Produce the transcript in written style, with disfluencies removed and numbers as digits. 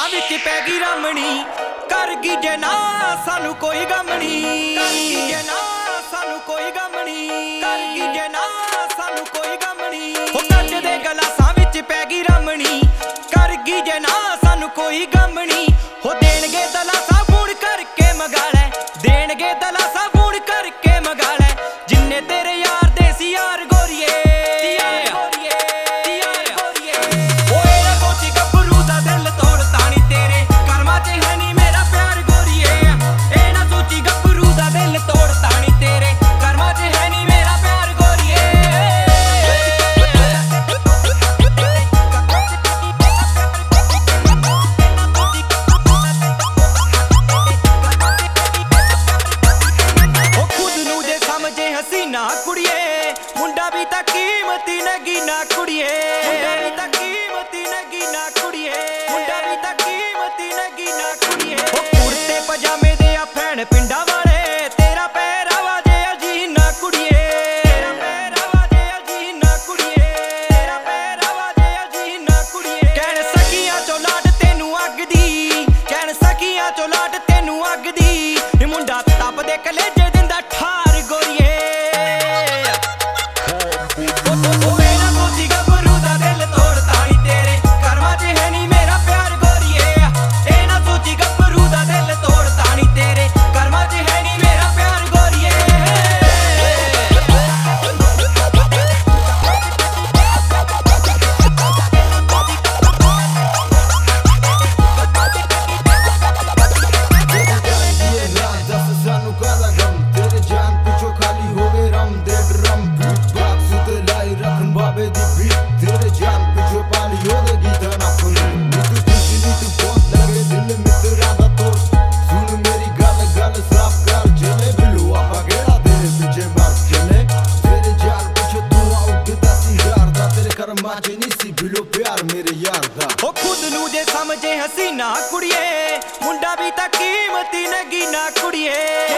विच पै गई रमणी कर गई जे ना सानू कोई गमनी कर गई जे ना सानू कोई गमनी कर गई जे ना सानू कोई गमनी हो कंज दे गलासां विच पै गई रमणी कर गई जे ना सानू कोई गमनी हो देणगे दलासा फोन करके मगा लै देणगे दलासा फोन करके मगा लै जिन्ने तेरे यार दे सी यार गोरिए हसीना कुड़िए मुंडा भी ता कीमती नगीना कुड़िए मुंडा भी ता कीमती नगीना कुड़िए मुंडा भी ता कीमती नगीना कुड़िए ओ कुर्ते पजामे दे आ फैन पिंडा वाले तेरा पहरावा जे अजीना कुड़िए तेरा पहरावा जे अजीना कुड़िए तेरा पहरावा जे अजीना कुड़िए कहन सखियां चो लाड तेनू अग दी कहन सखियां चो लाड तेनू अग दी मुंडा तप दे कलेजे दिंदा ठार गोरिए खुद नू जे समझे हसीना कुड़िए मुंडा भी ता कीमती नगीना कुड़िए।